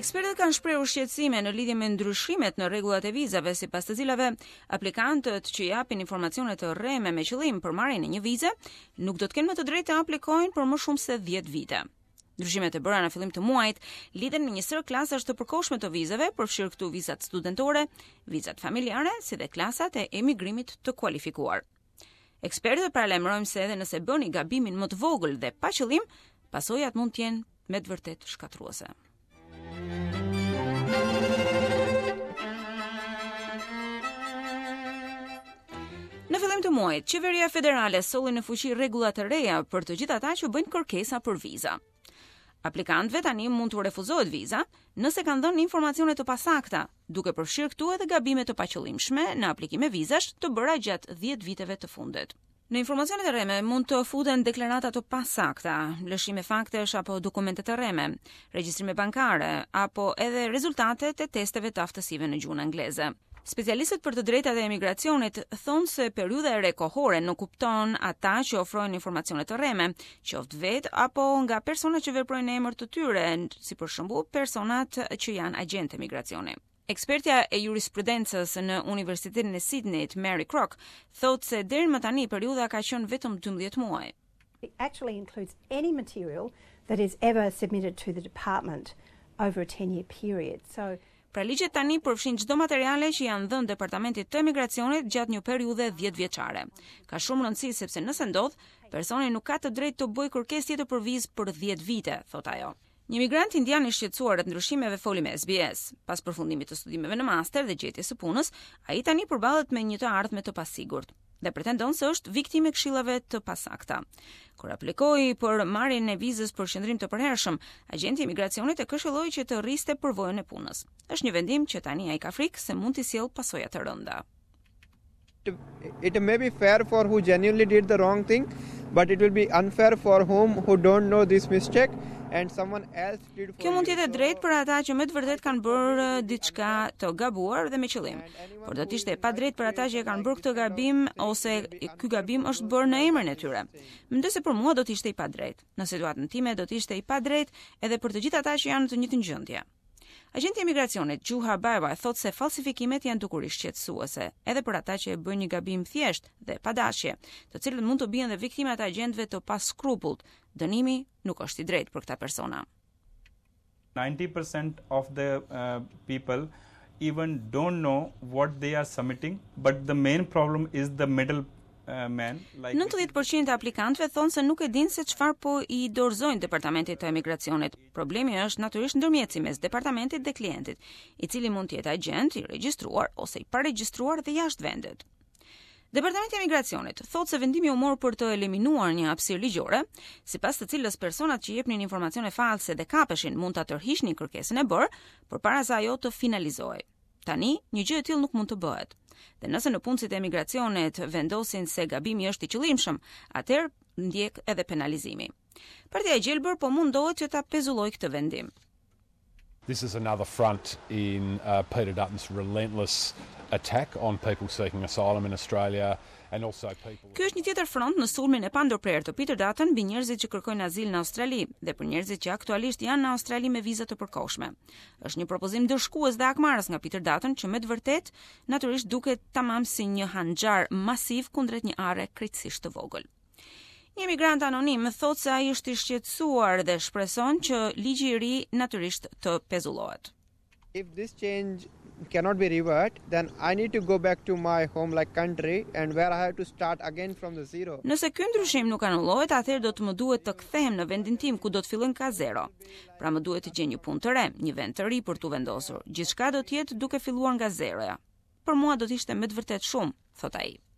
Ekspertët kanë shprehur shqetësime në lidhje me ndryshimet në rregullat e vizave, sipas të cilave aplikantët që japin informacione të rreme me qëllim për marrjen e një vize nuk do të kenë më të drejtë të aplikojnë për më shumë se 10 vite. Ndryshimet e bëra në fillim të muajit lidhen me një sër klasash të përkohshme të vizave, përfshirë këtu vizat studentore, vizat familjare, si dhe klasat e emigrimit të kualifikuar. Ekspertët paralajmërojnë se edhe nëse bëni gabimin më të vogël dhe pa qëllim, pasojat mund të jenë me të vërtetë shkatruese. Në fillim të muajit, qeveria federale solli në fuqi rregulla të reja për të gjithë ata që bëjnë kërkesa për viza. Aplikantëve tani mund t'u refuzohet viza nëse kanë dhënë informacione të pasakta, duke përfshirë këtu edhe gabime të paqëllimshme në aplikime vizash të bëra gjatë 10 viteve të fundit. Në informacionet e rreme mund të futen deklarata të pasakta, lëshime faktesh apo dokumente të rreme, regjistrime bankare apo edhe rezultatet e testeve të aftësive në gjuhën angleze. Specialistët për të drejtat e emigracionit thonë se periudha e re kohore nuk kupton ata që ofrojnë informacione të rreme, qoftë vetë apo nga persona që veprojnë në emër të tyre, si për shembull personat që janë agjentë emigracioni. Ekspertja e jurisprudencës në Universitetin e Sydneyt, Mary Crock, thotë se deri më tani periudha ka qenë vetëm 12 muaj. It actually includes any material that is ever submitted to the department over a 10-year period. So Pra ligjet tani përfshin çdo materiale që janë dhënë Departamentit të Emigracionit gjatë një periudhe 10 vjeçare. Ka shumë rëndësi sepse nëse ndodh, personi nuk ka të drejtë të bëjë kërkesë tjetër për vizë për 10 vite, thot ajo. Një migrant indian i shqetësuar rreth ndryshimeve foli me SBS. Pas përfundimit të studimeve në master dhe gjetjes së punës, ai tani përballet me një të ardhme të pasigurt dhe pretendon se është viktimë e këshillave të pasakta. Kur aplikoi për marrjen e vizës për qëndrim të përhershëm, agjenti i emigracionit e këshilloi që të rriste përvojën e punës. Është një vendim që tani ai ka frikë se mund t'i sjellë pasoja të rënda. It may be fair for who genuinely did the wrong thing, but it will be unfair for who don't know this mistake and someone else did. Kjo mund të jetë drejt për ata që me të vërtet kanë bërë diçka të gabuar dhe me qëllim. Por do të ishte e padrejtë për ata që e kanë bërë këtë gabim ose ky gabim është bërë në emrin e tyre. Mendoj se për mua do të ishte i padrejtë. Në situatën time do të ishte i padrejtë edhe për të gjithë ata që janë në të njëjtën gjendje. Agjenti i emigracionit Juha Baiwa thotë se falsifikimet janë dukurisht shqetësuese, edhe për ata që e bëjnë një gabim thjesht dhe pa dashje, të cilët mund të bien dhe viktimat e agjentëve të paskrupullt. Dënimi nuk është i drejtë për këta persona. 90% of the people even don't know what they are submitting, but the main problem is the middle man. 90% e aplikantëve thonë se nuk e dinë se çfarë po i dorëzojnë Departamentit të Emigracionit. Problemi është natyrisht ndërmjetësi mes departamentit dhe klientit, i cili mund të jetë agjent i regjistruar ose i paregjistruar dhe jashtë vendit. Departamenti i Emigracionit thotë se vendimi u mor për të eliminuar një hapësirë ligjore, sipas të cilës personat që jepnin informacione false dhe kapeshin mund ta tërhiqnin kërkesën e bërë përpara se ajo të finalizohej. Tani, një gjë e tillë nuk mund të bëhet. Dhe nëse në punësit e emigracionit vendosin se gabimi është i qëllimshëm, atëherë ndjek edhe penalizimi. Partia e Gjelbër po mundohet që ta pezullojë këtë vendim. This is another front in Peter Dutton's relentless attack on people seeking asylum in Australia and also people. Ky është një tjetër front në sulmin e pandërprerë të Peter Dutton mbi njerëzit që kërkojnë azil në Australi dhe për njerëzit që aktualisht janë në Australi me viza të përkohshme. Është një propozim ndërshkues dhe akmarrës nga Peter Dutton që me të vërtetë natyrisht duket tamam si një hanxhar masiv kundrejt një are krejtësisht të vogël. Një emigrant anonim thotë se ai është i shqetësuar dhe shpreson që ligji i ri natyrisht të pezullohet. If this change cannot be reversed, then I need to go back to my home like country and where I have to start again from the zero. Nëse ky ndryshim nuk anullohet, atëherë do të më duhet të kthehem në vendin tim ku do të fillojmë ka zero. Pra më duhet të gjej një punë të re, një vend të ri për tu vendosur. Gjithçka do të jetë duke filluar nga zeroja. Për mua do të ishte me të vërtetë shumë, thot ai.